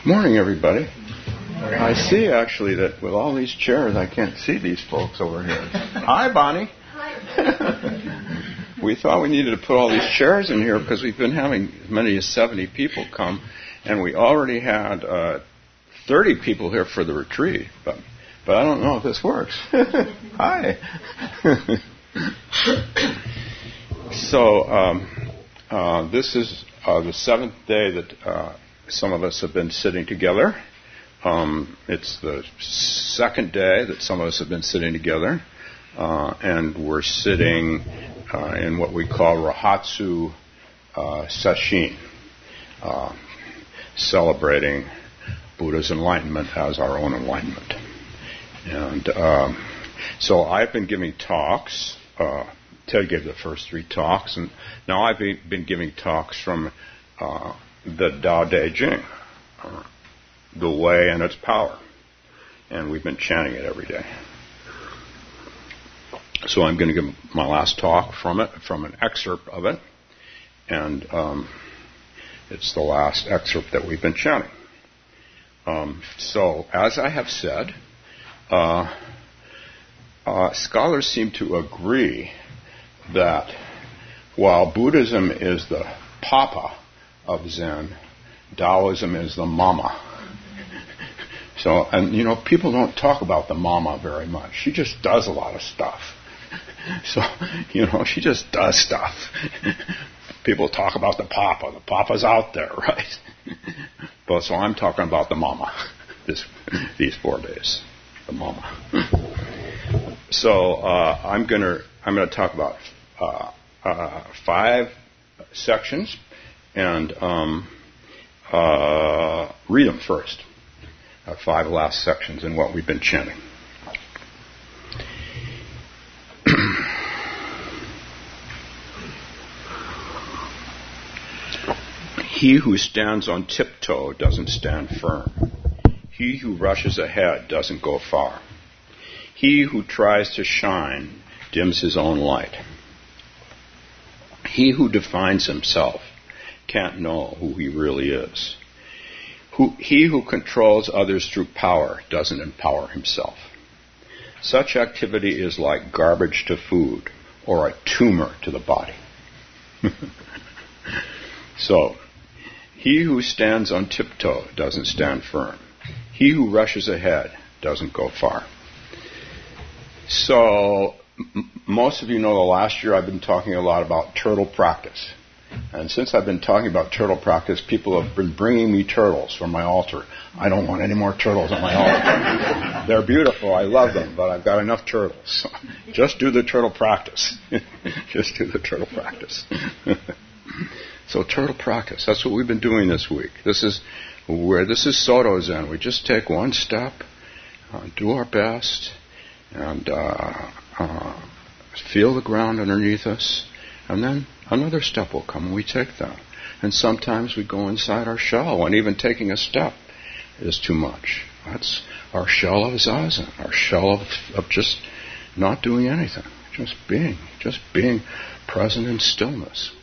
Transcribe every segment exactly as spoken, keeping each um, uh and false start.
Morning, everybody. Morning. I see, actually, that with all these chairs, I can't see these folks over here. Hi, Bonnie. Hi. We thought we needed to put all these chairs in here because we've been having as many as seventy people come, and we already had uh, thirty people here for the retreat. But, but I don't know if this works. Hi. So um, uh, this is uh, the seventh day that uh, some of us have been sitting together. Um, it's the second day that some of us have been sitting together, uh, and we're sitting uh, in what we call Rahatsu uh, Sesshin, uh, celebrating Buddha's enlightenment as our own enlightenment. And um, so I've been giving talks. Uh, Ted gave the first three talks, and now I've been giving talks from uh, the Tao Te Ching, uh, the way and its power. And we've been chanting it every day. So I'm going to give my last talk from it, from an excerpt of it. And um, it's the last excerpt that we've been chanting. Um, so, as I have said, uh, uh, scholars seem to agree that while Buddhism is the papa of Zen, Taoism is the mama. So, and you know, people don't talk about the mama very much. She just does a lot of stuff. So, you know, she just does stuff. People talk about the papa. The papa's out there, right? But so I'm talking about the mama this, these four days. The mama. So uh, I'm gonna I'm gonna talk about uh, uh, five sections and um, uh, read them first. Uh, five last sections in what we've been chanting. He who stands on tiptoe doesn't stand firm. He who rushes ahead doesn't go far. He who tries to shine dims his own light. He who defines himself can't know who he really is. Who, he who controls others through power doesn't empower himself. Such activity is like garbage to food or a tumor to the body. So, he who stands on tiptoe doesn't stand firm. He who rushes ahead doesn't go far. So, m- most of you know the last year I've been talking a lot about turtle practice. And since I've been talking about turtle practice, people have been bringing me turtles from my altar. I don't want any more turtles on my altar. They're beautiful. I love them, but I've got enough turtles. So just do the turtle practice. Just do the turtle practice. So turtle practice. That's what we've been doing this week. This is where this is Soto Zen. We just take one step, uh, do our best, and uh, uh, feel the ground underneath us, and then another step will come and we take that. And sometimes we go inside our shell, and even taking a step is too much. That's our shell of zazen, our shell of, of just not doing anything, just being, just being present in stillness.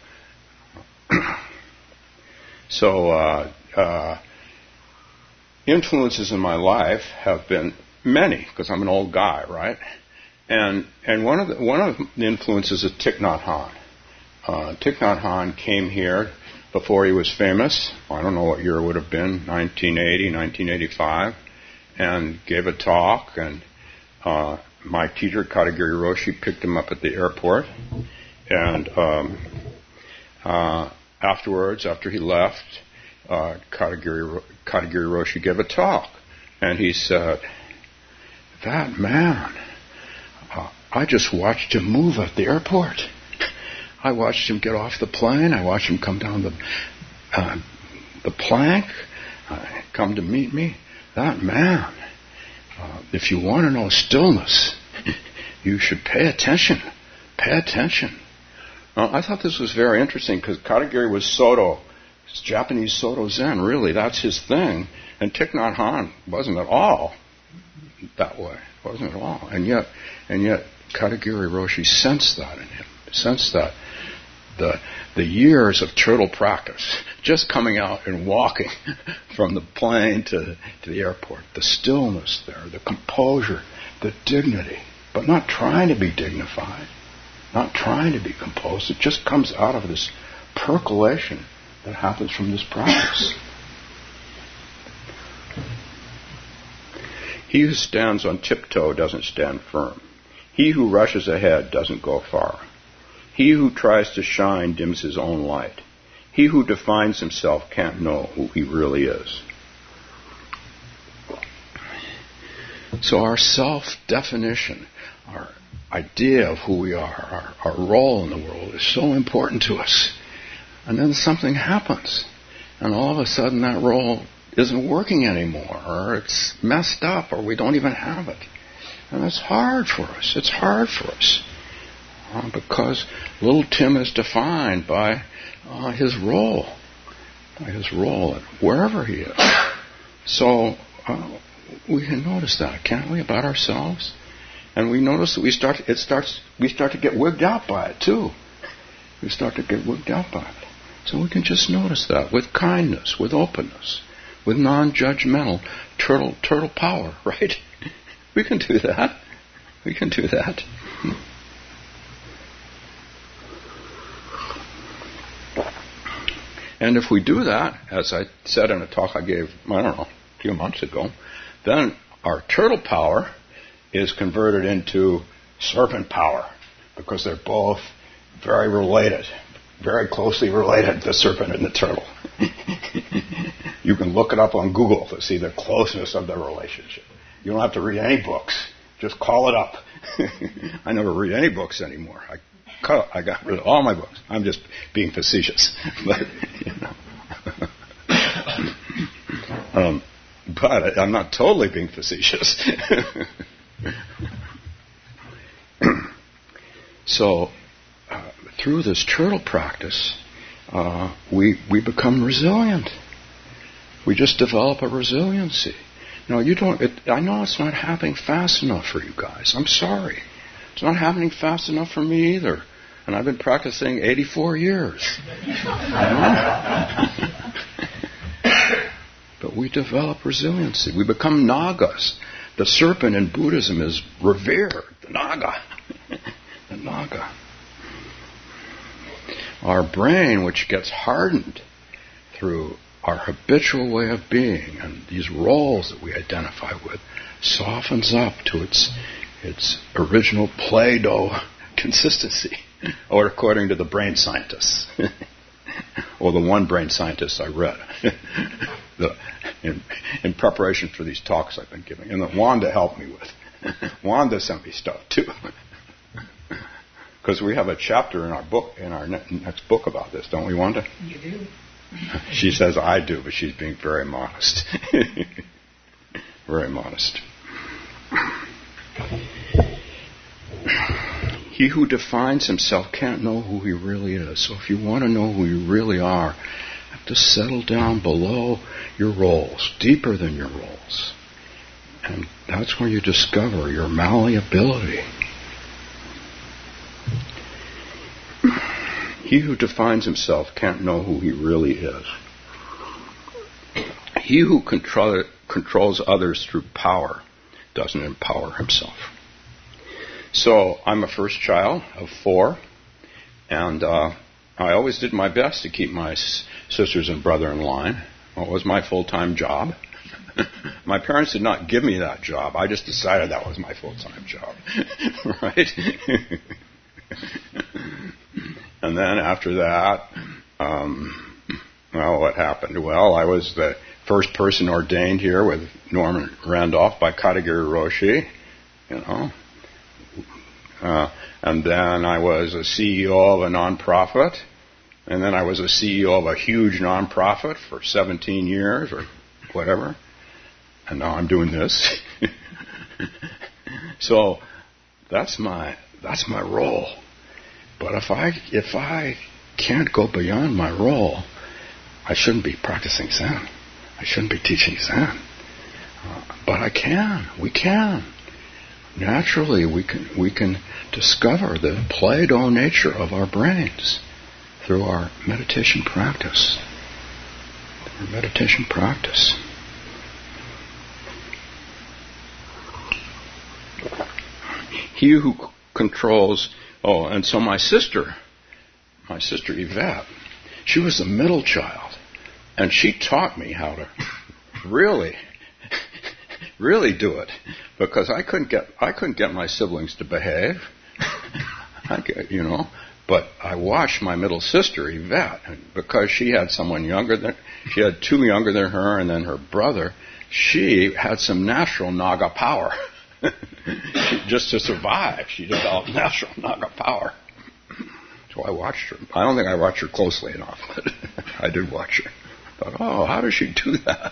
So, uh, uh, influences in my life have been many, because I'm an old guy, right? And and one of the, one of the influences is Thich Nhat Hanh. Uh, Thich Nhat Hanh came here before he was famous. I don't know what year it would have been, nineteen eighty, nineteen eighty-five, and gave a talk. And uh, my teacher, Katagiri Roshi, picked him up at the airport. And um, uh, afterwards, after he left, uh, Katagiri, Katagiri Roshi gave a talk. And he said, that man, uh, I just watched him move at the airport. I watched him get off the plane. I watched him come down the uh, the plank, uh, come to meet me. That man, uh, if you want to know stillness, you should pay attention. Pay attention. Uh, I thought this was very interesting because Katagiri was Soto. It's Japanese Soto Zen, really. That's his thing. And Thich Nhat Hanh wasn't at all that way. Wasn't at all. And yet, and yet Katagiri Roshi sensed that in him. Sensed that the the years of turtle practice, just coming out and walking from the plane to, to the airport, the stillness there, the composure, the dignity, but not trying to be dignified, not trying to be composed. It just comes out of this percolation that happens from this practice. He who stands on tiptoe doesn't stand firm. He who rushes ahead doesn't go far. He who tries to shine dims his own light. He who defines himself can't know who he really is. So our self-definition, our idea of who we are, our, our role in the world is so important to us. And then something happens, and all of a sudden that role isn't working anymore, or it's messed up, or we don't even have it. And it's hard for us. It's hard for us. Uh, because little Tim is defined by uh, his role, by his role at wherever he is. So uh, we can notice that, can't we, about ourselves? And we notice that we start. It starts. We start to get wigged out by it too. We start to get wigged out by it. So we can just notice that with kindness, with openness, with non-judgmental turtle turtle power, right? We can do that. We can do that. And if we do that, as I said in a talk I gave, I don't know, a few months ago, then our turtle power is converted into serpent power, because they're both very related, very closely related, the serpent and the turtle. You can look it up on Google to see the closeness of their relationship. You don't have to read any books. Just call it up. I never read any books anymore. I cut, I got rid of all my books. I'm just being facetious. But, you know. um, but I'm not totally being facetious. So, uh, through this turtle practice, uh, we we become resilient. We just develop a resiliency. No, you don't. It, I know it's not happening fast enough for you guys. I'm sorry. It's not happening fast enough for me either. And I've been practicing eighty-four years. But we develop resiliency. We become Nagas. The serpent in Buddhism is revered. The Naga. The Naga. Our brain, which gets hardened through our habitual way of being and these roles that we identify with, softens up to its its original Play-Doh consistency, or according to the brain scientists, or the one brain scientist I read the, in, in preparation for these talks I've been giving, and that Wanda helped me with. Wanda sent me stuff too, because we have a chapter in our book, in our ne- next book about this, don't we, Wanda? You do. She says I do, but she's being very modest. Very modest. He who defines himself can't know who he really is. So if you want to know who you really are, you have to settle down below your roles, deeper than your roles. And that's where you discover your malleability. He who defines himself can't know who he really is. He who control, controls others through power doesn't empower himself. So I'm a first child of four, and uh, I always did my best to keep my s- sisters and brother in line. Well, it was my full-time job. My parents did not give me that job. I just decided that was my full-time job. Right? And then after that, um, well, what happened? Well, I was the first person ordained here with Norman Randolph by Katagiri Roshi, you know. Uh, and then I was a C E O of a nonprofit. And then I was a C E O of a huge nonprofit for seventeen years or whatever. And now I'm doing this. So that's my that's my role. But if I if I can't go beyond my role, I shouldn't be practicing Zen. I shouldn't be teaching Zen. Uh, but I can. We can. Naturally, we can we can discover the Play-Doh nature of our brains. through our meditation practice. Through our meditation practice. He who controls, oh, and so my sister, my sister Yvette, she was the middle child, and she taught me how to really, really do it, because I couldn't get, I couldn't get my siblings to behave, I get, you know, but I watched my middle sister Yvette, and because she had someone younger than, she had two younger than her, and then her brother, she had some natural Naga power. She, just to survive, she developed natural Naga power. So I watched her. I don't think I watched her closely enough, but I did watch her. I thought, oh, how does she do that?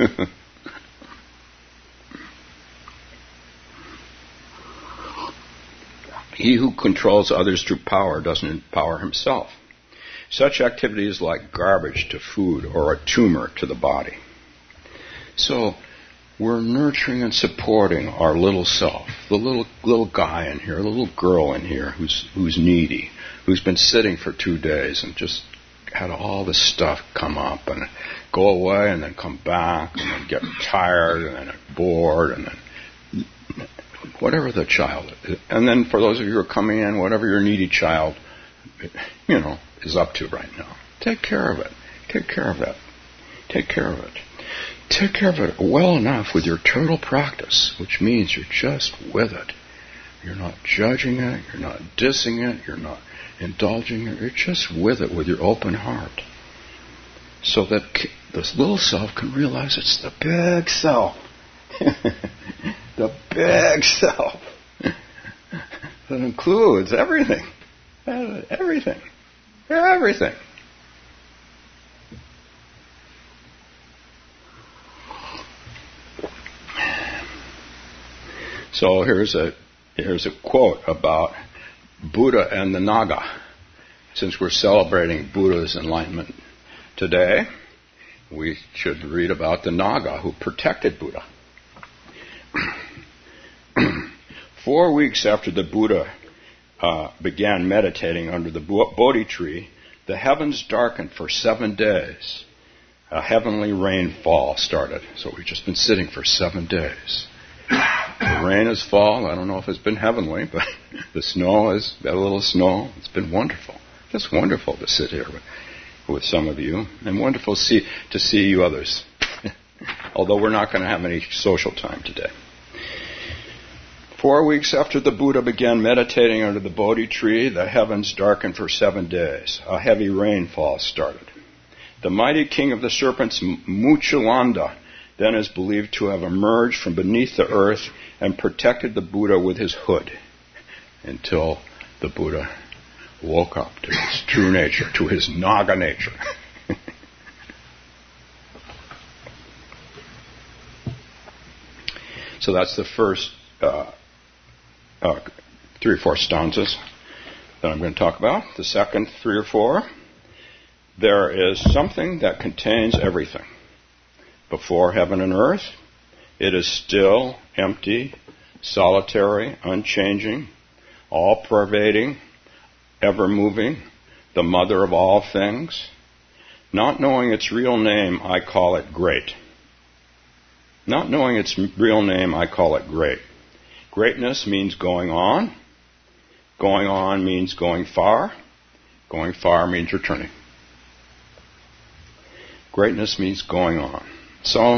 He who controls others through power doesn't empower himself. Such activity is like garbage to food or a tumor to the body. So we're nurturing and supporting our little self, the little little guy in here, the little girl in here who's who's needy, who's been sitting for two days and just had all this stuff come up and go away and then come back and then get tired and then bored and then whatever the child is. And then for those of you who are coming in, whatever your needy child, you know, is up to right now, take care of it. Take care of it. Take care of it. Take care of it well enough with your total practice, which means you're just with it. You're not judging it, you're not dissing it, you're not indulging it, you're just with it with your open heart. So that this little self can realize it's the big self. The big self. That includes everything. Everything. Everything. So here's a here's a quote about Buddha and the Naga. Since we're celebrating Buddha's enlightenment today, we should read about the Naga who protected Buddha. Four weeks after the Buddha uh, began meditating under the Bodhi tree, the heavens darkened for seven days. A heavenly rainfall started. So we've just been sitting for seven days. The rain has fallen. I don't know if it's been heavenly, but the snow has got a little snow. It's been wonderful. Just wonderful to sit here with, with some of you, and wonderful to see, to see you others. Although we're not going to have any social time today. Four weeks after the Buddha began meditating under the Bodhi tree, the heavens darkened for seven days. A heavy rainfall started. The mighty king of the serpents, Muchilanda, then is believed to have emerged from beneath the earth and protected the Buddha with his hood until the Buddha woke up to his true nature, to his Naga nature. So that's the first uh, uh, three or four stanzas that I'm going to talk about. The second three or four, there is something that contains everything. Before heaven and earth, it is still, empty, solitary, unchanging, all-pervading, ever-moving, the mother of all things. Not knowing its real name, I call it great. Not knowing its real name, I call it great. Greatness means going on. Going on means going far. Going far means returning. Greatness means going on. So,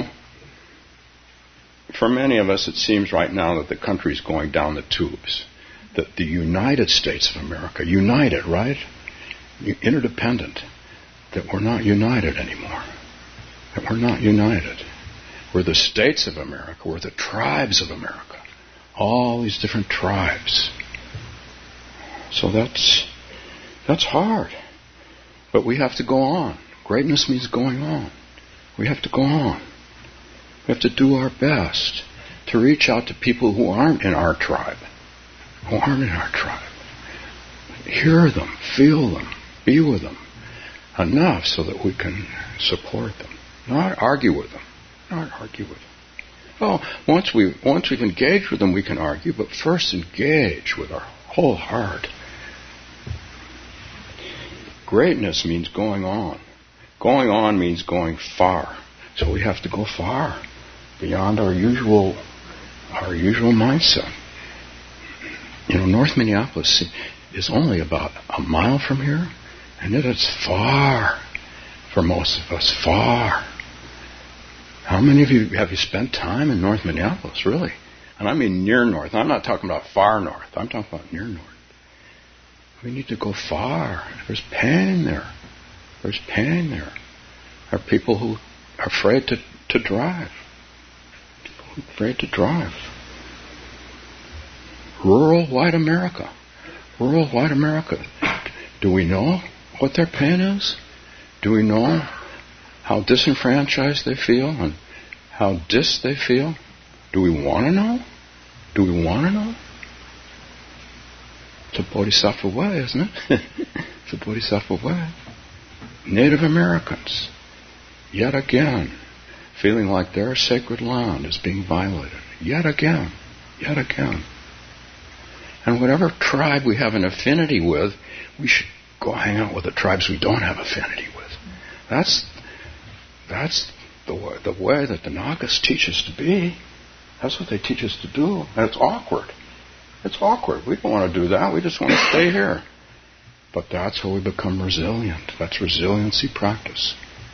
for many of us, it seems right now that the country is going down the tubes. That the United States of America, united, right? Interdependent. That we're not united anymore. That we're not united. We're the states of America. We're the tribes of America. All these different tribes. So that's that's hard. But we have to go on. Greatness means going on. We have to go on. We have to do our best to reach out to people who aren't in our tribe. Who aren't in our tribe. Hear them, feel them, be with them enough so that we can support them. Not argue with them. Not argue with them. Oh, once we once we've engaged with them, we can argue, but first engage with our whole heart. Greatness means going on. Going on means going far. So we have to go far, beyond our usual, our usual mindset. You know, North Minneapolis is only about a mile from here, and yet it's far for most of us, far. How many of you have you spent time in North Minneapolis, really? And I mean near north. I'm not talking about far north. I'm talking about near north. We need to go far. There's pain there. There's pain there. There are people who are afraid to, to drive. People who are afraid to drive. Rural white America. Rural white America. Do we know what their pain is? Do we know how disenfranchised they feel and how dis they feel? Do we want to know? Do we want to know? It's a bodhisattva way, isn't it? It's a bodhisattva way. Native Americans, yet again, feeling like their sacred land is being violated. Yet again. Yet again. And whatever tribe we have an affinity with, we should go hang out with the tribes we don't have affinity with. That's that's the way, the way that the Nagas teach us to be. That's what they teach us to do. And it's awkward. It's awkward. We don't want to do that. We just want to stay here. But that's how we become resilient. That's resiliency practice.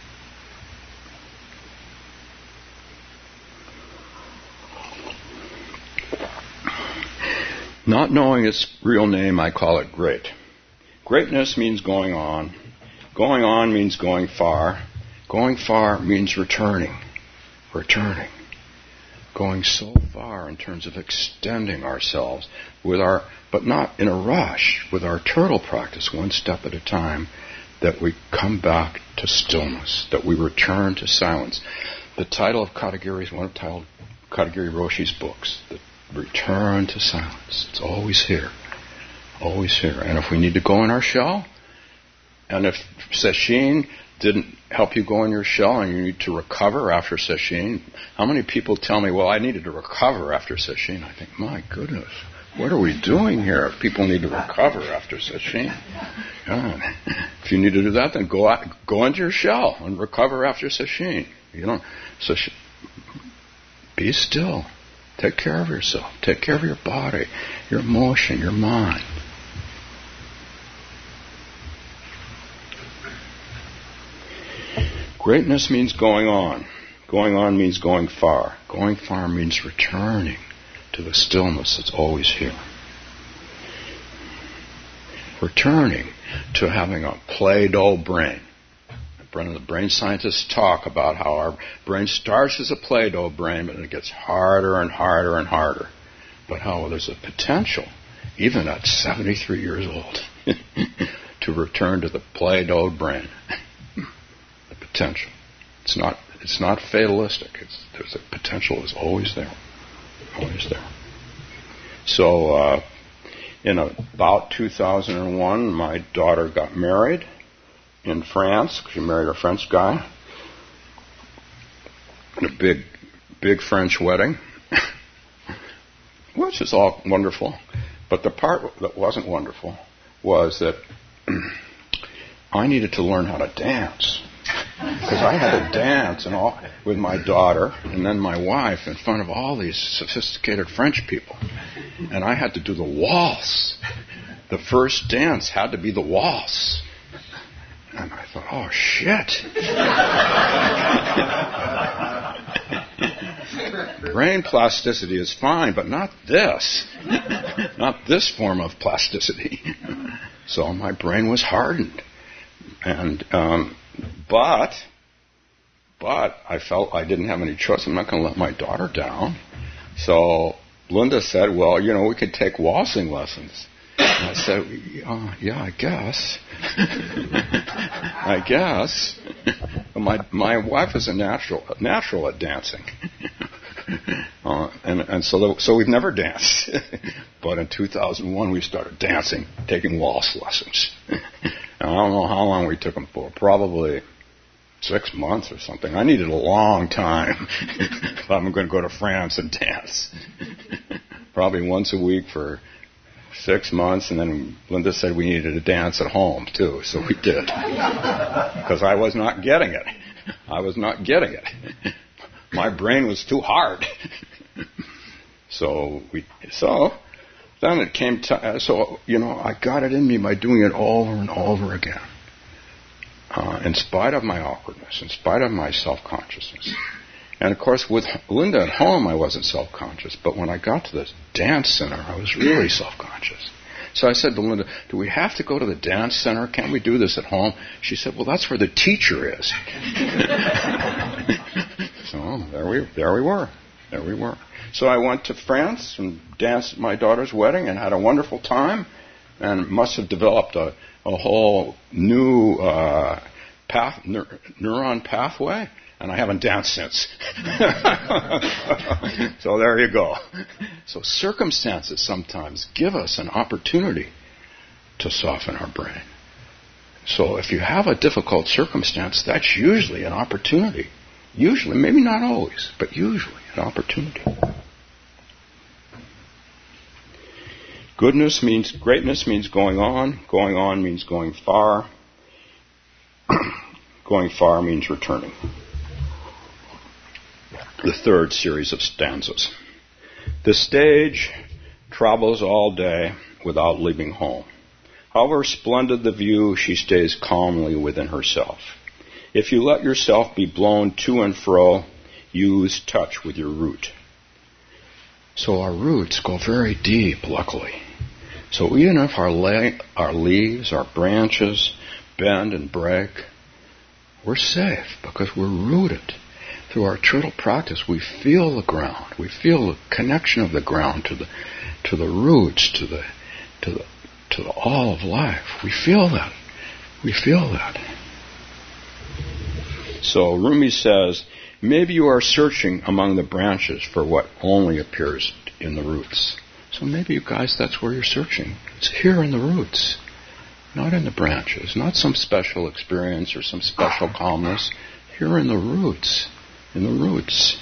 Not knowing its real name, I call it great. Greatness means going on. Going on means going far. Going far means returning. Returning. Going so far in terms of extending ourselves with our, but not in a rush, with our turtle practice, one step at a time, that we come back to stillness, that we return to silence. The title of Katagiri is one of title, Katagiri Roshi's books, The Return to Silence. It's always here. Always here. And if we need to go in our shell, and if sesshin didn't help you go in your shell and you need to recover after sesshin, how many people tell me, well, I needed to recover after sesshin? I think, my goodness, what are we doing here if people need to recover after sesshin? God. If you need to do that, then go out, go into your shell and recover after sesshin. You know, so be still. Take care of yourself. Take care of your body, your emotion, your mind. Greatness means going on. Going on means going far. Going far means returning to the stillness that's always here. Returning to having a Play-Doh brain. The brain scientists talk about how our brain starts as a Play-Doh brain, but it gets harder and harder and harder. But how there's a potential, even at seventy-three years old, to return to the Play-Doh brain. The potential. It's not. It's not fatalistic. It's, there's a potential is always there, always there. So, uh, in about two thousand one, my daughter got married in France. She married a French guy in a big, big French wedding, which is all wonderful. But the part that wasn't wonderful was that I needed to learn how to dance. Because I had to dance and all, with my daughter and then my wife in front of all these sophisticated French people. And I had to do the waltz. The first dance had to be the waltz. And I thought, oh, shit. Brain plasticity is fine, but not this. Not this form of plasticity. So my brain was hardened. And, um, but, but I felt I didn't have any choice. I'm not going to let my daughter down. So Linda said, well, you know, we could take waltzing lessons. And I said, uh, yeah, I guess. I guess. My my wife is a natural natural at dancing, uh, and and so the, so we've never danced. But in two thousand one, we started dancing, taking waltz lessons. And I don't know how long we took them for. Probably six months or something. I needed a long time if I'm going to go to France and dance. Probably once a week for Six months, and then Linda said we needed a dance at home, too, so we did. Because I was not getting it. I was not getting it. My brain was too hard. so we, so then it came to, so, you know, I got it in me by doing it over and over again. Uh, in spite of my awkwardness, in spite of my self-consciousness. And of course, with Linda at home, I wasn't self-conscious. But when I got to the dance center, I was really self-conscious. So I said to Linda, do we have to go to the dance center? Can't we do this at home? She said, well, that's where the teacher is. so there we, there we were. There we were. So I went to France and danced at my daughter's wedding and had a wonderful time. And must have developed a, a whole new uh, path, neur- neuron pathway. And I haven't danced since. So there you go. So circumstances sometimes give us an opportunity to soften our brain. So if you have a difficult circumstance, that's usually an opportunity. Usually, maybe not always, but usually an opportunity. Goodness means, greatness means going on. Going on means going far. Going far means returning. The third series of stanzas. The stage travels all day without leaving home. However splendid the view, she stays calmly within herself. If you let yourself be blown to and fro, use touch with your root. So our roots go very deep, luckily. So even if our, la- our leaves, our branches bend and break, we're safe because we're rooted. Through our turtle practice, we feel the ground. We feel the connection of the ground to the to the roots, to the to the to the all of life. We feel that. We feel that. So Rumi says, maybe you are searching among the branches for what only appears in the roots. So maybe, you guys, that's where you're searching. It's here in the roots, not in the branches, not some special experience or some special calmness. Here in the roots. In the roots.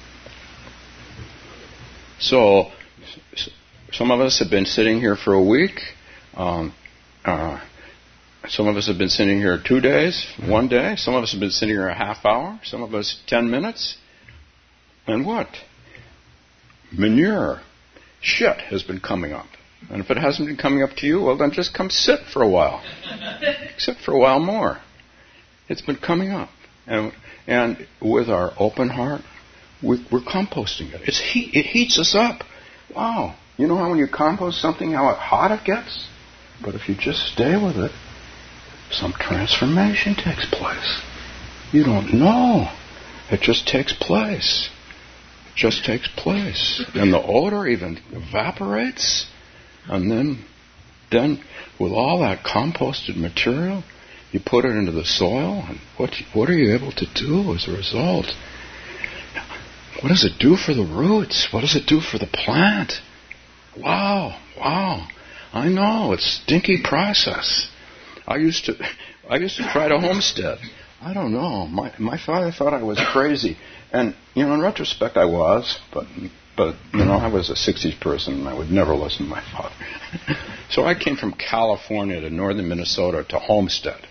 So, some of us have been sitting here for a week. Um, uh, some of us have been sitting here two days, one day. Some of us have been sitting here a half hour. Some of us ten minutes. And what? Manure, shit has been coming up. And if it hasn't been coming up to you, well, then just come sit for a while. Sit for a while more. It's been coming up. And And with our open heart, we, we're composting it. It's heat, it heats us up. Wow. You know how when you compost something, how hot it gets? But if you just stay with it, some transformation takes place. You don't know. It just takes place. It just takes place. And the odor even evaporates. And then, then with all that composted material, you put it into the soil, and what what are you able to do as a result? What does it do for the roots? What does it do for the plant? Wow, wow. I know, it's a stinky process. I used to I used to try to homestead. I don't know. My my father thought I was crazy. And, you know, in retrospect I was, but but you know, I was a sixties person and I would never listen to my father. So I came from California to northern Minnesota to homestead.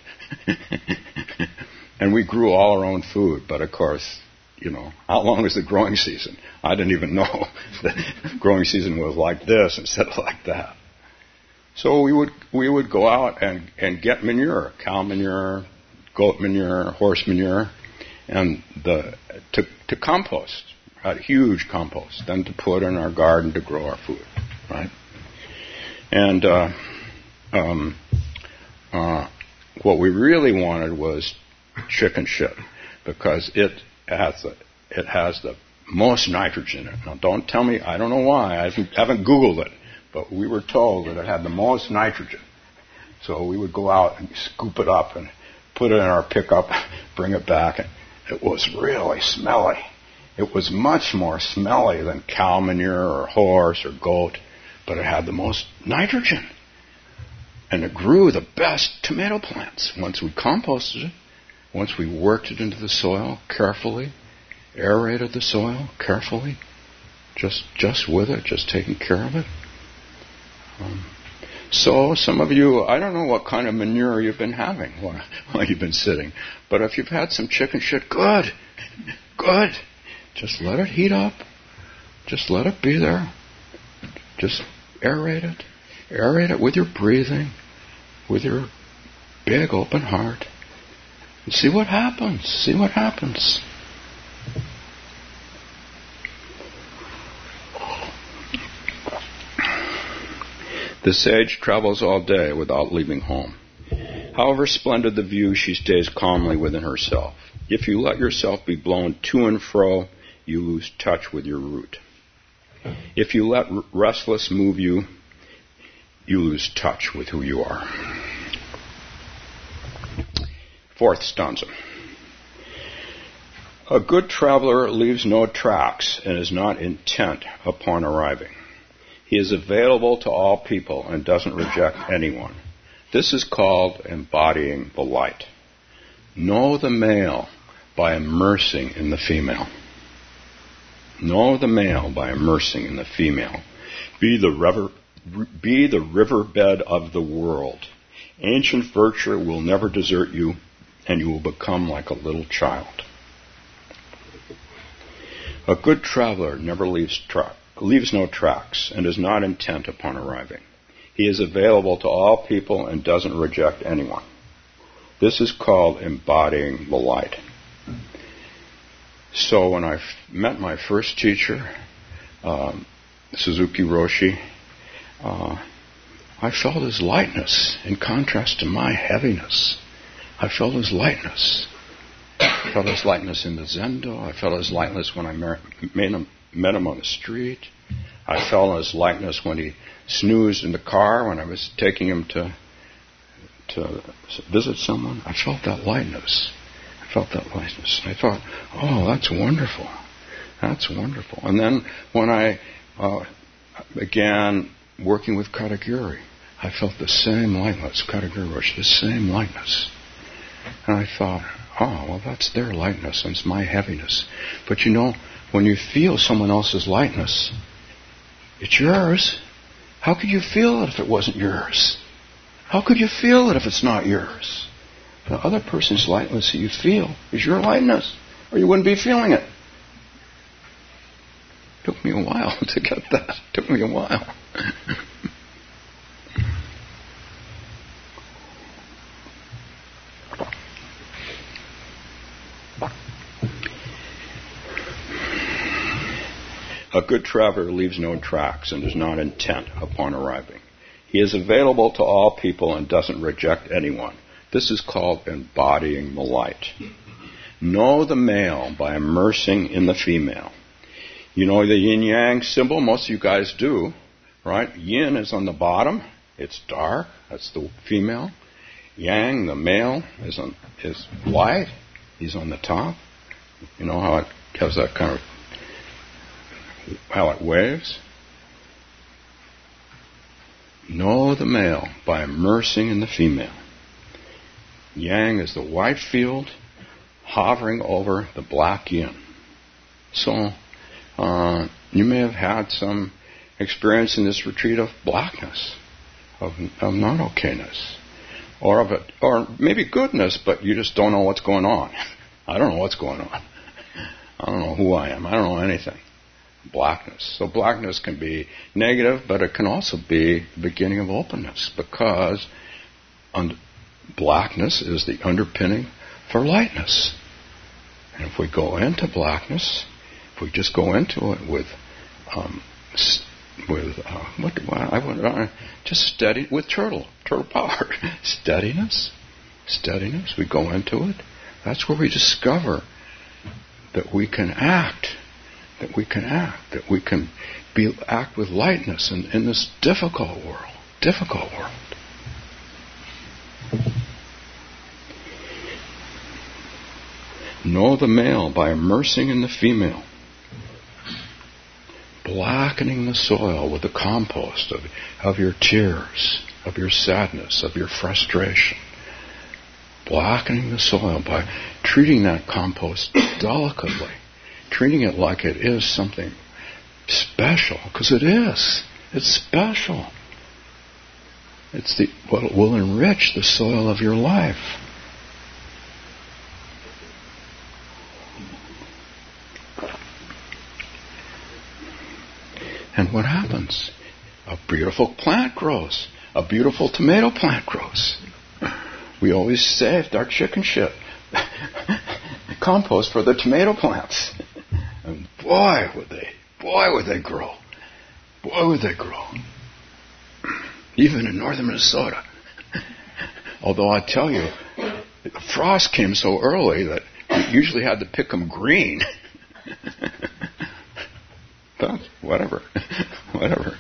And we grew all our own food, but of course, you know, how long was the growing season? I didn't even know the growing season was like this instead of like that. So we would we would go out and, and get manure, cow manure, goat manure, horse manure, and the to to compost, a huge compost, then to put in our garden to grow our food, right? And uh, um, uh, what we really wanted was chicken shit, because it has the, it has the most nitrogen in it. Now, don't tell me, I don't know why, I haven't, haven't Googled it, but we were told that it had the most nitrogen. So we would go out and scoop it up and put it in our pickup, bring it back, and it was really smelly. It was much more smelly than cow manure or horse or goat, but it had the most nitrogen. And it grew the best tomato plants. Once we composted it, once we worked it into the soil carefully, aerated the soil carefully, just just with it, just taking care of it, Um, so some of you, I don't know what kind of manure you've been having while, while you've been sitting, but if you've had some chicken shit, good, good. Just let it heat up. Just let it be there. Just aerate it. Aerate it with your breathing, with your big open heart. And see what happens. See what happens. The sage travels all day without leaving home. However splendid the view, she stays calmly within herself. If you let yourself be blown to and fro, you lose touch with your root. If you let restless move you, you lose touch with who you are. Fourth stanza. A good traveler leaves no tracks and is not intent upon arriving. He is available to all people and doesn't reject anyone. This is called embodying the light. Know the male by immersing in the female. Know the male by immersing in the female. Be the river, be the riverbed of the world. Ancient virtue will never desert you, and you will become like a little child. A good traveler never leaves track. leaves no tracks, and is not intent upon arriving. He is available to all people and doesn't reject anyone. This is called embodying the light. So when I met my first teacher, um, Suzuki Roshi, uh, I felt his lightness in contrast to my heaviness. I felt his lightness. I felt his lightness in the Zendo. I felt his lightness when I met him met him on the street. I felt his likeness when he snoozed in the car when I was taking him to to visit someone. I felt that lightness. I felt that lightness. I thought, oh, that's wonderful. That's wonderful. And then when I uh, began working with Katagiri, I felt the same lightness, Katagiri Roshi, the same lightness. And I thought, oh, well, that's their lightness and it's my heaviness. But you know, when you feel someone else's lightness, it's yours. How could you feel it if it wasn't yours? How could you feel it if it's not yours? The other person's lightness that you feel is your lightness, or you wouldn't be feeling it. It took me a while to get that. It took me a while. A good traveler leaves no tracks and is not intent upon arriving. He is available to all people and doesn't reject anyone. This is called embodying the light. Know the male by immersing in the female. You know the yin-yang symbol? Most of you guys do, right? Yin is on the bottom. It's dark. That's the female. Yang, the male, is on, is light. He's on the top. You know how it has that kind of how it waves? Know the male by immersing in the female. Yang is the white field hovering over the black yin. So uh, you may have had some experience in this retreat of blackness, of, of not okayness, or of it, or maybe goodness, but you just don't know what's going on. I don't know what's going on. I don't know who I am. I don't know anything. Blackness. So blackness can be negative, but it can also be the beginning of openness, because un- blackness is the underpinning for lightness. And if we go into blackness, if we just go into it with, um, with uh, what do I, I would uh, just steady with turtle, turtle power, steadiness, steadiness. We go into it. That's where we discover that we can act. That we can act, that we can be act with lightness in, in this difficult world, difficult world. Know the male by immersing in the female, blackening the soil with the compost of, of your tears, of your sadness, of your frustration. Blackening the soil by treating that compost delicately. Treating it like it is something special, because it is. It's special. It's the what will enrich the soil of your life. And what happens? A beautiful plant grows. A beautiful tomato plant grows. We always saved our chicken shit. Compost for the tomato plants. And boy, would they, boy, would they grow. Boy, would they grow. Even in northern Minnesota. Although I tell you, the frost came so early that you usually had to pick them green. But whatever. Whatever.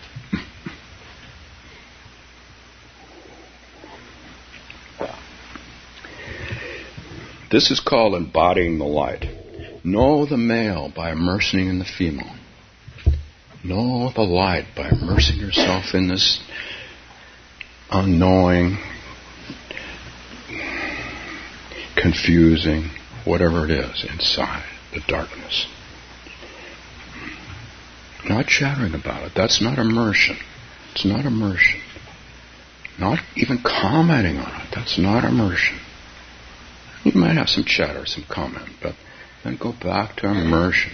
This is called embodying the light. Know the male by immersing in the female. Know the light by immersing yourself in this unknowing, confusing, whatever it is inside the darkness. Not chattering about it. That's not immersion. It's not immersion. Not even commenting on it. That's not immersion. You might have some chatter, some comment, but then go back to immersion.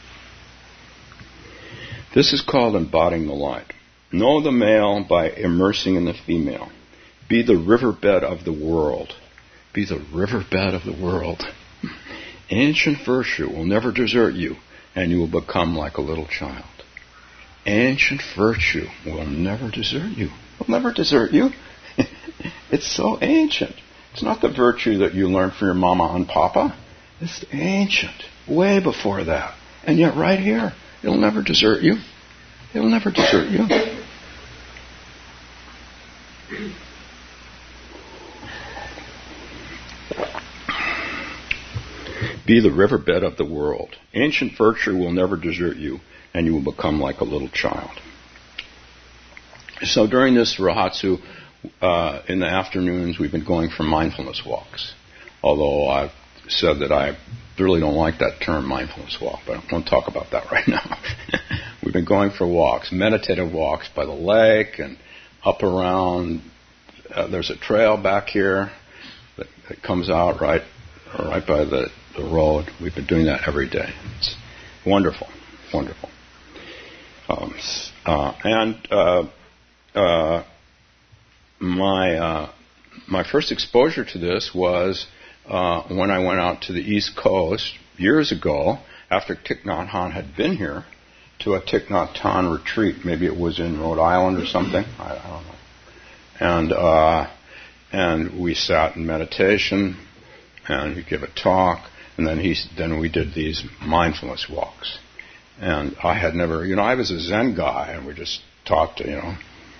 This is called embodying the light. Know the male by immersing in the female. Be the riverbed of the world. Be the riverbed of the world. Ancient virtue will never desert you, and you will become like a little child. Ancient virtue will never desert you. Will never desert you. It's so ancient. It's not the virtue that you learned from your mama and papa. It's ancient, way before that. And yet right here, it'll never desert you. It'll never desert you. Be the riverbed of the world. Ancient virtue will never desert you, and you will become like a little child. So during this Rahatsu, uh, in the afternoons, we've been going for mindfulness walks. Although I've said that I really don't like that term, mindfulness walk, but I won't talk about that right now. We've been going for walks, meditative walks by the lake and up around. Uh, there's a trail back here that, that comes out right, right by the, the road. We've been doing that every day. It's wonderful, wonderful. Um, uh, and uh, uh, my uh, my first exposure to this was uh, when I went out to the East Coast years ago, after Thich Nhat Hanh had been here, to a Thich Nhat Hanh retreat. Maybe it was in Rhode Island or something. I, I don't know. And uh, and we sat in meditation, and he gave a talk, and then he then we did these mindfulness walks. And I had never, you know, I was a Zen guy, and we just talked to, you know,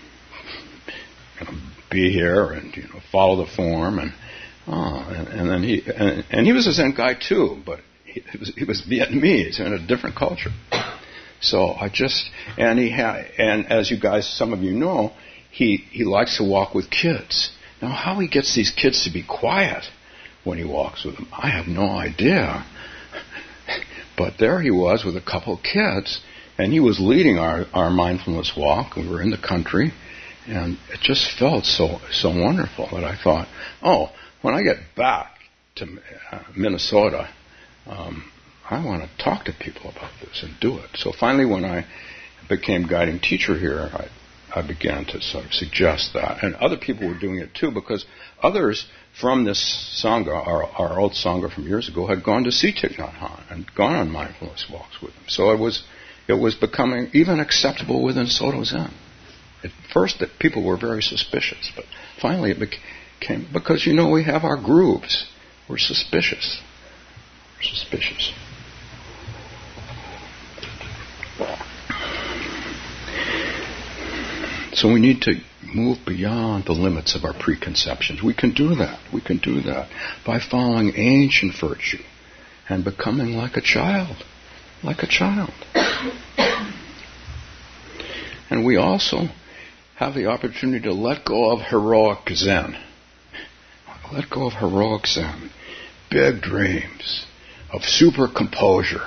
you know be here and, you know, follow the form, and oh, and, and then he and, and he was a Zen guy too, but he, he was he was Vietnamese in a different culture. So I just and he had and as you guys, some of you know, he he likes to walk with kids. Now, how he gets these kids to be quiet when he walks with them, I have no idea. But there he was with a couple of kids, and he was leading our, our mindfulness walk. We were in the country, and it just felt so so wonderful that I thought, oh, when I get back to uh, Minnesota, um, I want to talk to people about this and do it. So finally, when I became guiding teacher here, I, I began to sort of suggest that. And other people were doing it too, because others from this Sangha, our, our old Sangha from years ago, had gone to see Thich Nhat Hanh and gone on mindfulness walks with him. So it was it was becoming even acceptable within Soto Zen. At first, that people were very suspicious, but finally it became, because, you know, we have our grooves. We're suspicious. We're suspicious. So we need to move beyond the limits of our preconceptions. We can do that. We can do that by following ancient virtue and becoming like a child. Like a child. And we also have the opportunity to let go of heroic Zen. Let go of heroic Zen. Big dreams of super composure,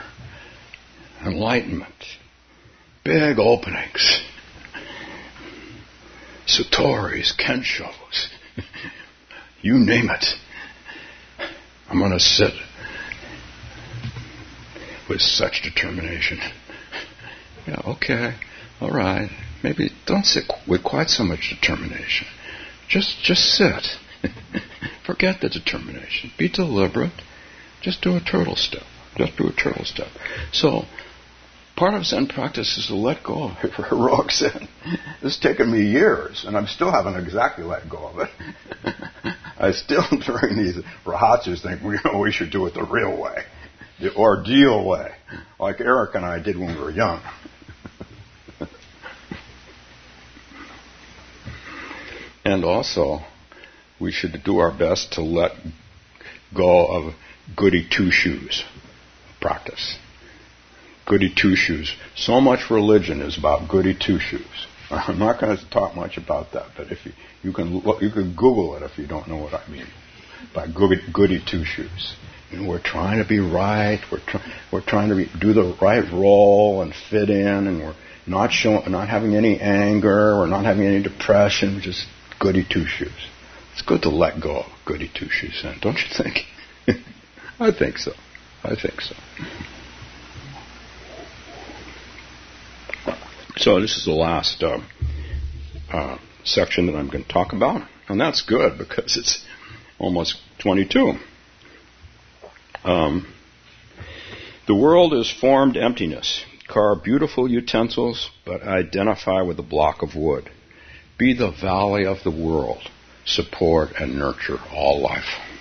enlightenment, big openings. Satori's, Kenshos, you name it. I'm going to sit with such determination. Yeah, okay, all right. Maybe don't sit with quite so much determination. Just, just sit. Forget the determination. Be deliberate. Just do a turtle step. Just do a turtle step. So, part of Zen practice is to let go of heroic Zen. It's taken me years, and I'm still haven't exactly let go of it. I still, during these rahatsus, think we, you know, we should do it the real way, the ordeal way, like Eric and I did when we were young. And also, we should do our best to let go of goody two-shoes practice. Goody two-shoes. So much religion is about goody two-shoes. I'm not going to talk much about that, but if you, you can look, you can Google it if you don't know what I mean by goody, goody two-shoes. You know, we're trying to be right. We're trying we're trying to be, do the right role and fit in, and we're not showing, not having any anger. We're not having any depression. We're just goody two-shoes. It's good to let go of goody two-shoes, don't you think? I think so. I think so. So this is the last uh, uh, section that I'm going to talk about, and that's good because it's almost twenty-two. Um, the world is formed emptiness. Carve beautiful utensils, but identify with a block of wood. Be the valley of the world. Support and nurture all life.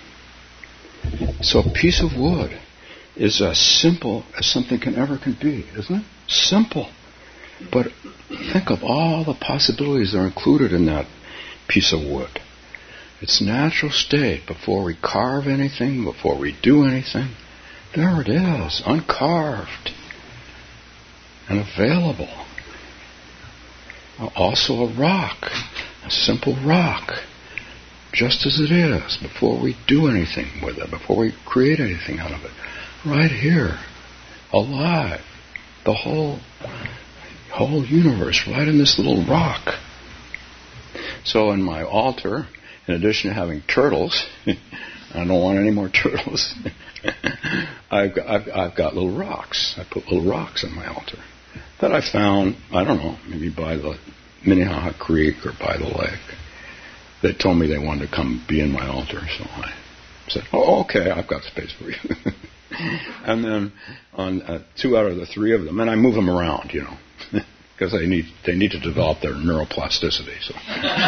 So a piece of wood is as simple as something can ever can be, isn't it? Simple. But think of all the possibilities that are included in that piece of wood. Its natural state, before we carve anything, before we do anything, there it is, uncarved and available. Also a rock, a simple rock, just as it is, before we do anything with it, before we create anything out of it. Right here, alive, the whole whole universe, right in this little rock. So in my altar, in addition to having turtles, I don't want any more turtles, I've, got, I've, I've got little rocks. I put little rocks on my altar that I found, I don't know, maybe by the Minnehaha Creek or by the lake. They told me they wanted to come be in my altar, so I said, oh, okay, I've got space for you. And then on uh, two out of the three of them, and I move them around, you know, because they need they need to develop their neuroplasticity. So,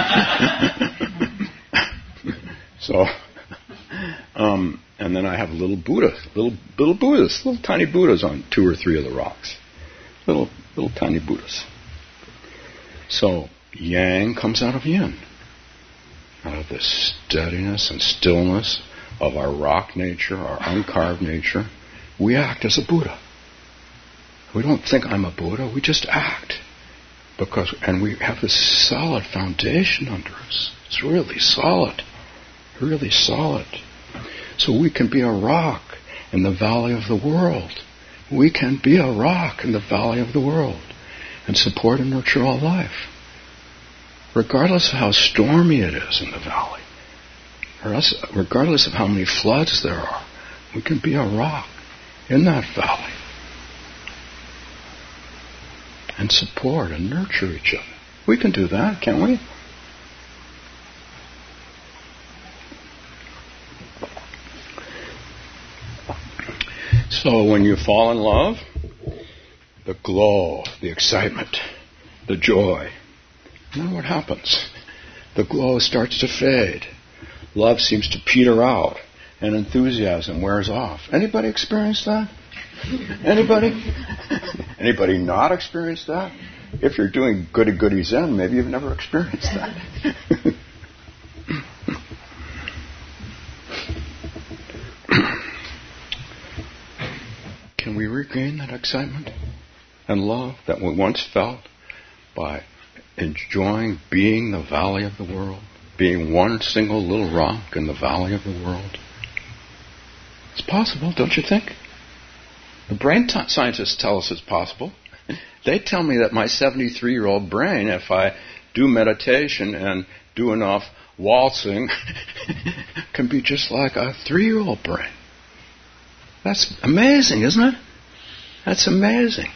so um, and then I have little Buddha, little little Buddhas, little tiny Buddhas on two or three of the rocks, little little tiny Buddhas. So yang comes out of yin, out of this steadiness and stillness of our rock nature, our uncarved nature. We act as a Buddha. We don't think I'm a Buddha, we just act. Because, and we have this solid foundation under us. It's really solid. Really solid. So we can be a rock in the valley of the world. We can be a rock in the valley of the world and support and nurture all life. Regardless of how stormy it is in the valley. Or else, regardless of how many floods there are, we can be a rock in that valley and support and nurture each other. We can do that, can't we? So when you fall in love, the glow, the excitement, the joy, then what happens? The glow starts to fade. Love seems to peter out, and enthusiasm wears off. Anybody experience that? Anybody? Anybody not experience that? If you're doing goody-goody Zen, maybe you've never experienced that. Can we regain that excitement and love that we once felt by enjoying being the valley of the world? Being one single little rock in the valley of the world. It's possible, don't you think? The brain t- scientists tell us it's possible. They tell me that my seventy-three-year-old brain, if I do meditation and do enough waltzing can be just like a three-year-old brain. That's amazing, isn't it? That's amazing.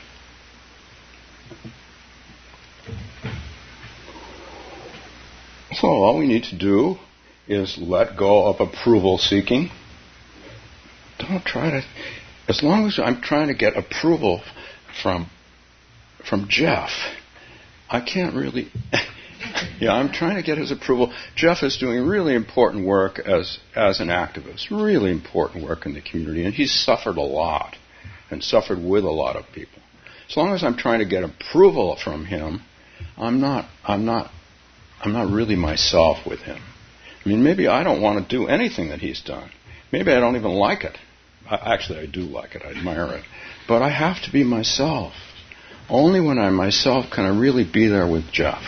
So all we need to do is let go of approval seeking. Don't try to, as long as I'm trying to get approval from from Jeff, I can't really, yeah, I'm trying to get his approval. Jeff is doing really important work as, as an activist, really important work in the community, and he's suffered a lot and suffered with a lot of people. As long as I'm trying to get approval from him, I'm not, I'm not, I'm not really myself with him. I mean, maybe I don't want to do anything that he's done. Maybe I don't even like it. I, actually, I do like it. I admire it. But I have to be myself. Only when I'm myself can I really be there with Jeff.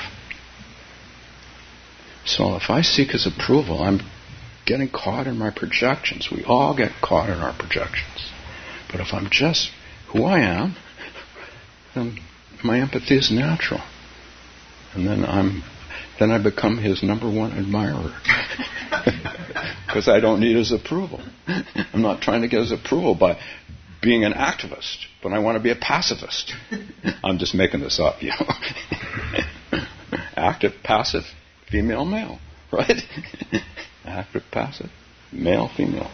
So if I seek his approval, I'm getting caught in my projections. We all get caught in our projections. But if I'm just who I am, then my empathy is natural. And then I'm then I become his number one admirer. Because I don't need his approval. I'm not trying to get his approval by being an activist, but I want to be a pacifist. I'm just making this up, you know. Active, passive, female, male, right? Active, passive, male, female.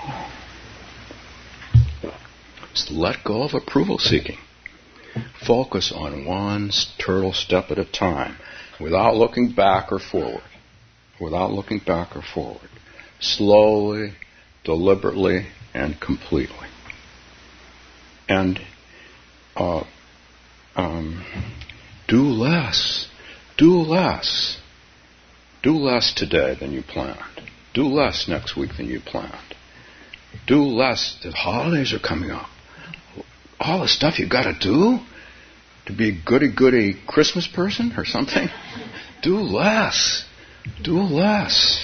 Just let go of approval seeking. Focus on one turtle step at a time, without looking back or forward. Without looking back or forward. Slowly, deliberately, and completely. And uh, um, do less. Do less. Do less today than you planned. Do less next week than you planned. Do less. The holidays are coming up. All the stuff you got to do to be a goody-goody Christmas person or something. Do less. Do less.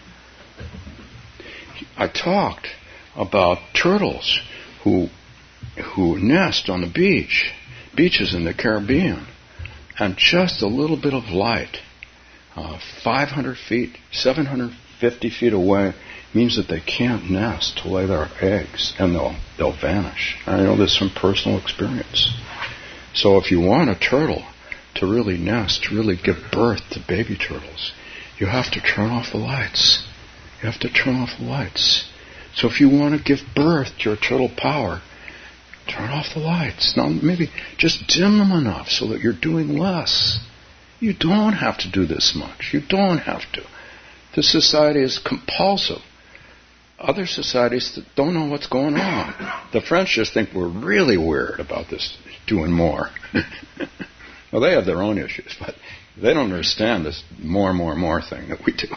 I talked about turtles who who nest on the beach, beaches in the Caribbean, and just a little bit of light, uh, five hundred feet, seven hundred fifty feet away, means that they can't nest to lay their eggs, and they'll they'll vanish. I know this from personal experience. So if you want a turtle to really nest, to really give birth to baby turtles, you have to turn off the lights. You have to turn off the lights. So if you want to give birth to your turtle power, turn off the lights. Now maybe just dim them enough so that you're doing less. You don't have to do this much. You don't have to. This society is compulsive. Other societies that don't know what's going on. The French just think we're really weird about this doing more. Well, they have their own issues, but they don't understand this more and more and more thing that we do.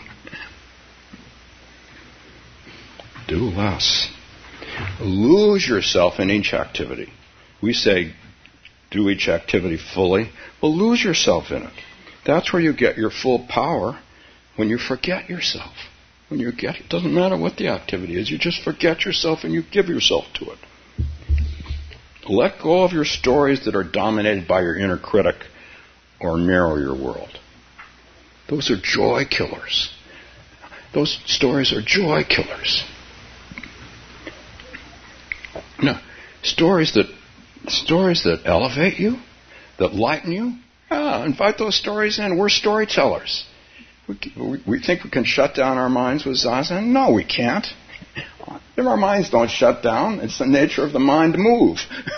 Do less. Lose yourself in each activity. We say do each activity fully. Well, lose yourself in it. That's where you get your full power, when you forget yourself. When you get, it doesn't matter what the activity is, you just forget yourself and you give yourself to it. Let go of your stories that are dominated by your inner critic or narrow your world. Those are joy killers. Those stories are joy killers. No, stories that stories that elevate you, that lighten you. Ah, invite those stories in. We're storytellers. We, we, we think we can shut down our minds with Zazen? No, we can't. Our minds don't shut down. It's the nature of the mind to move.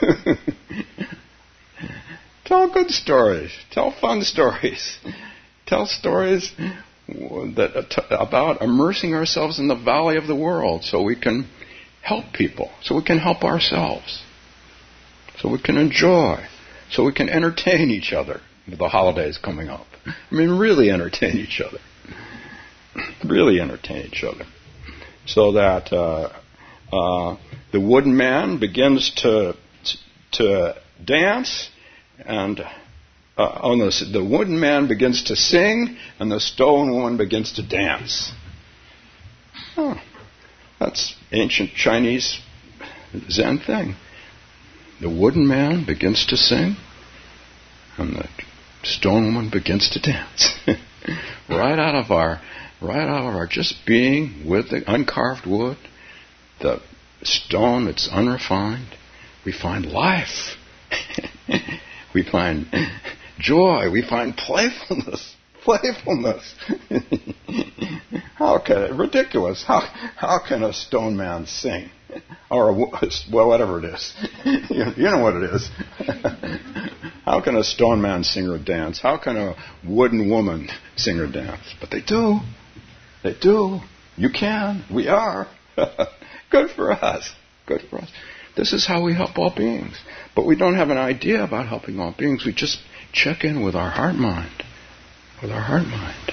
Tell good stories. Tell fun stories. Tell stories that about immersing ourselves in the valley of the world so we can help people, so we can help ourselves, so we can enjoy, so we can entertain each other with the holidays coming up. I mean, really entertain each other. Really entertain each other. So that uh, uh, the wooden man begins to to dance, and uh, oh no, the wooden man begins to sing, and the stone woman begins to dance. Oh, that's ancient Chinese Zen thing. The wooden man begins to sing, and the stone woman begins to dance. right out of our, right out of our just being with the uncarved wood, the stone that's unrefined, we find life. We find joy. We find playfulness. Playfulness. How can it? Ridiculous. How how can a stone man sing? Or, a, well, whatever it is. you, you know what it is. How can a stone man sing or dance? How can a wooden woman sing or dance? But they do. They do. You can. We are. Good for us. Good for us. This is how we help all beings. But we don't have an idea about helping all beings. We just check in with our heart mind. With our heart mind.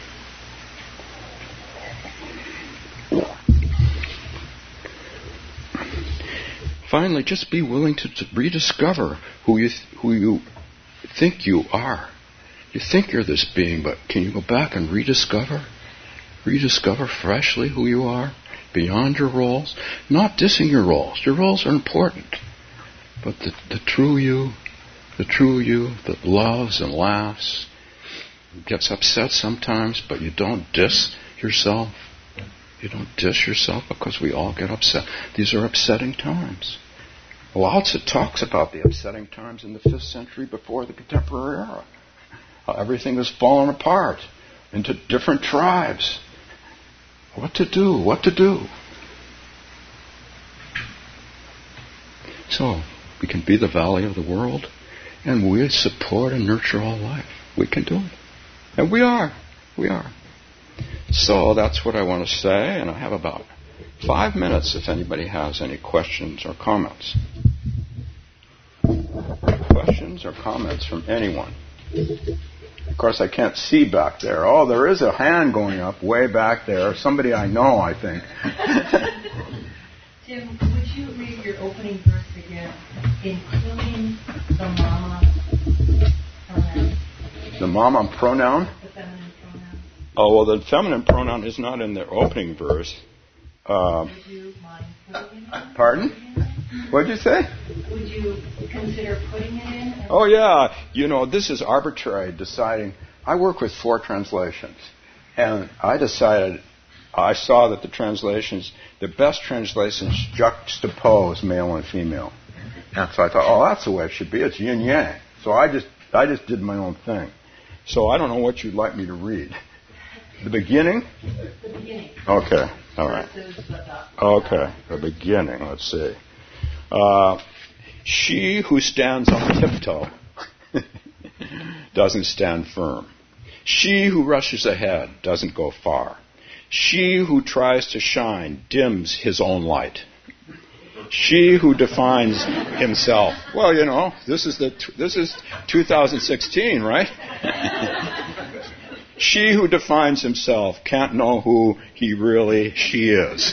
Finally, just be willing to, to rediscover who you th- who you think you are. You think you're this being, but can you go back and rediscover? Rediscover freshly who you are, beyond your roles. Not dissing your roles. Your roles are important. But the, the true you, the true you that loves and laughs, gets upset sometimes, but you don't diss yourself. You don't diss yourself because we all get upset. These are upsetting times. Lao Tzu talks about the upsetting times in the fifth century before the contemporary era. How everything has fallen apart into different tribes. What to do? What to do? So, we can be the valley of the world, and we support and nurture all life. We can do it. And we are. We are. So that's what I want to say, and I have about five minutes if anybody has any questions or comments. Questions or comments from anyone? Of course, I can't see back there. Oh, there is a hand going up way back there. Somebody I know, I think. Tim, would you read your opening verse again, including the mama pronoun? The mama pronoun? The feminine pronoun. Oh, well, the feminine pronoun is not in the opening verse. Uh, would you mind putting it in? Pardon? What did you say? Would you consider putting it in? Oh, yeah. You know, this is arbitrary, deciding. I work with four translations. And I decided, I saw that the translations, the best translations juxtapose male and female. And so I thought, oh, that's the way it should be. It's yin-yang. So I just, I just did my own thing. So I don't know what you'd like me to read. The beginning? The beginning. Okay. All right. Okay. The beginning. Let's see. Uh, she who stands on tiptoe doesn't stand firm. She who rushes ahead doesn't go far. She who tries to shine dims his own light. She who defines himself. Well, you know, this is the this is two thousand sixteen, right? She who defines himself can't know who he really she is.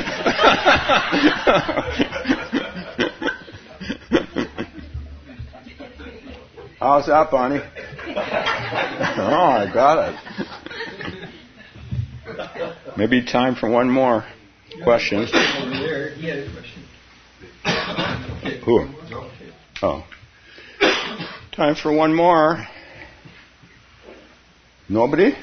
How's that, Bonnie? Oh, I got it. Maybe time for one more question. Who? Oh. Time for one more. Nobody?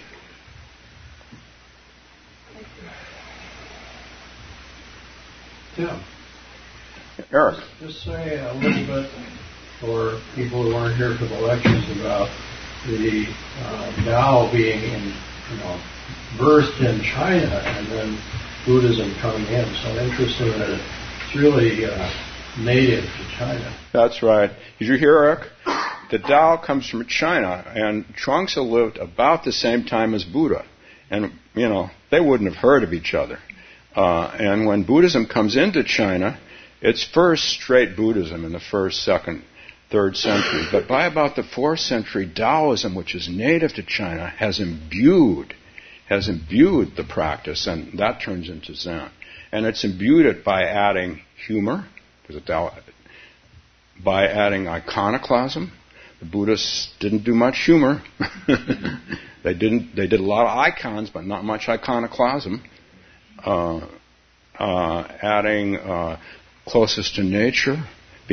Tim. Eric. Just say a little bit for people who aren't here for the lectures about the uh, Tao being in, you know, birthed in China and then Buddhism coming in. So I'm interested that it's really uh, native to China. That's right. Did you hear, Eric? The Tao comes from China, and Chuang Tzu lived about the same time as Buddha. And, you know, they wouldn't have heard of each other. Uh, and when Buddhism comes into China, it's first straight Buddhism in the first, second, third century. But by about the fourth century, Taoism, which is native to China, has imbued, has imbued the practice, and that turns into Zen. And it's imbued it by adding humor, because Tao, by adding iconoclasm. The Buddhists didn't do much humor. they didn't. They did a lot of icons, but not much iconoclasm. Uh, uh, adding uh, closest to nature, being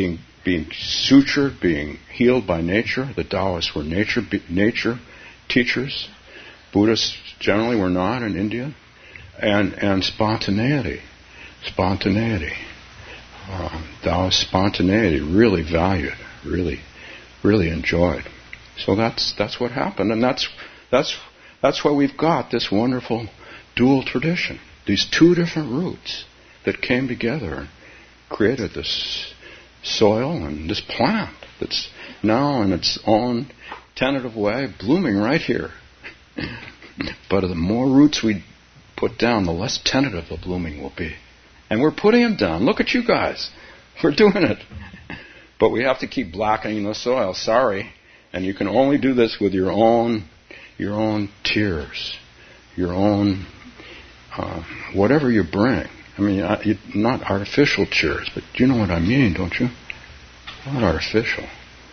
being sutured, being healed by nature. The Taoists were nature nature teachers. Buddhists generally were not in India. And and spontaneity. Spontaneity. Uh, Taoist spontaneity, really valued, really, really enjoyed. So that's that's what happened, and that's that's that's why we've got this wonderful dual tradition. These two different roots that came together and created this soil and this plant that's now in its own tentative way blooming right here. But the more roots we put down, the less tentative the blooming will be. And we're putting them down. Look at you guys. We're doing it. But we have to keep blackening the soil. Sorry. And you can only do this with your own your own tears, your own, uh, whatever you bring. I mean, I, you, not artificial tears, but you know what I mean, don't you? Not artificial.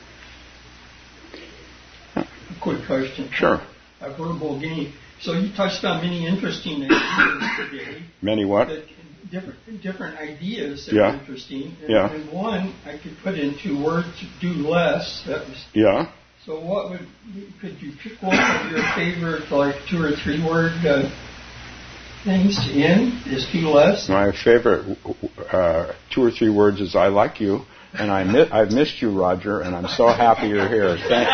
A quick question. Sure. A verbal game. So you touched on many interesting ideas today. Many what? That, different different ideas that yeah. are interesting. And, yeah. and one I could put into words, do less. That was. Yeah. So what would could you pick one of your favorite, like two or three word uh, things to end? Is do less? My favorite uh, two or three words is I like you, and I mi- I've missed you, Roger, and I'm so happy you're here. Thank-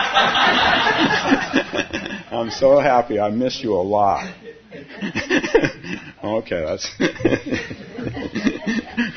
I'm so happy. I miss you a lot. Okay, that's